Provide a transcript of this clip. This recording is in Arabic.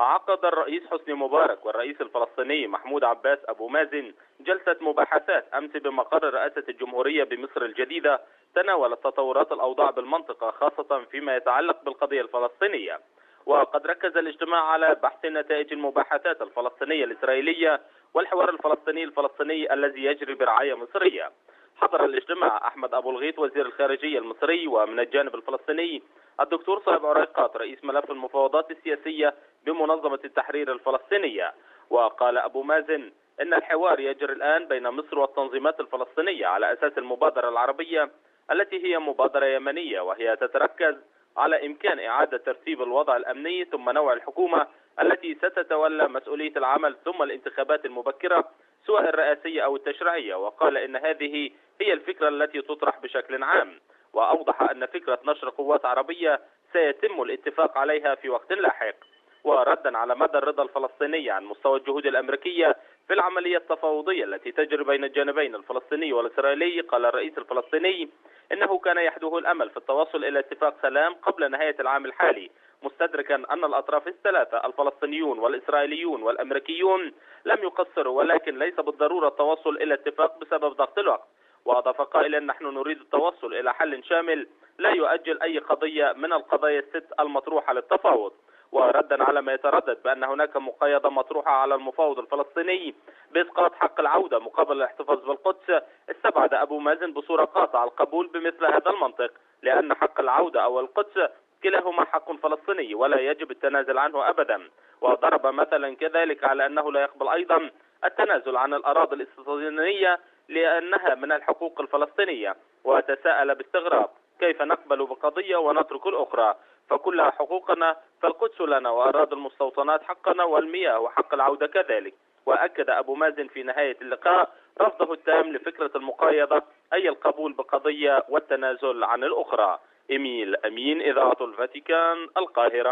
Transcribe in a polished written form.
عقد الرئيس حسني مبارك والرئيس الفلسطيني محمود عباس أبو مازن جلسة مباحثات أمس بمقر رئاسة الجمهورية بمصر الجديدة تناولت تطورات الأوضاع بالمنطقة، خاصة فيما يتعلق بالقضية الفلسطينية. وقد ركز الاجتماع على بحث نتائج المباحثات الفلسطينية الإسرائيلية والحوار الفلسطيني الذي يجري برعاية مصرية. حضر الاجتماع أحمد أبو الغيط وزير الخارجية المصري، ومن الجانب الفلسطيني الدكتور صائب عريقات رئيس ملف المفاوضات السياسية بمنظمة التحرير الفلسطينية. وقال أبو مازن إن الحوار يجري الآن بين مصر والتنظيمات الفلسطينية على أساس المبادرة العربية التي هي مبادرة يمنية، وهي تتركز على إمكان إعادة ترتيب الوضع الأمني ثم نوع الحكومة التي ستتولى مسؤولية العمل ثم الانتخابات المبكرة سواء الرئاسية أو التشريعية. وقال إن هذه هي الفكرة التي تطرح بشكل عام، وأوضح أن فكرة نشر قوات عربية سيتم الاتفاق عليها في وقت لاحق. وردا على مدى الرضا الفلسطيني عن مستوى الجهود الأمريكية في العملية التفاوضية التي تجري بين الجانبين الفلسطيني والإسرائيلي، قال الرئيس الفلسطيني إنه كان يحدوه الأمل في التوصل إلى اتفاق سلام قبل نهاية العام الحالي، مستدركا أن الأطراف الثلاثة الفلسطينيون والإسرائيليون والأمريكيون لم يقصروا، ولكن ليس بالضرورة التوصل إلى اتفاق بسبب ضغط الوقت. وأضاف قائلا: نحن نريد التوصل إلى حل شامل لا يؤجل أي قضية من القضايا الست المطروحة للتفاوض. وردا على ما يتردد بأن هناك مقايضة مطروحة على المفاوض الفلسطيني بإسقاط حق العودة مقابل الاحتفاظ بالقدس، استبعد أبو مازن بصورة قاطعة القبول بمثل هذا المنطق، لأن حق العودة أو القدس كلاهما حق فلسطيني ولا يجب التنازل عنه أبدا. وضرب مثلا كذلك على أنه لا يقبل أيضا التنازل عن الأراضي الاستيطانية لأنها من الحقوق الفلسطينية، وتساءل باستغراب: كيف نقبل بقضية ونترك الأخرى؟ فكلها حقوقنا، فالقدس لنا وأراضي المستوطنات حقنا والمياه وحق العودة كذلك. وأكد أبو مازن في نهاية اللقاء رفضه التام لفكرة المقايضة، أي القبول بقضية والتنازل عن الأخرى. إميل أمين، إذاعة الفاتيكان، القاهرة.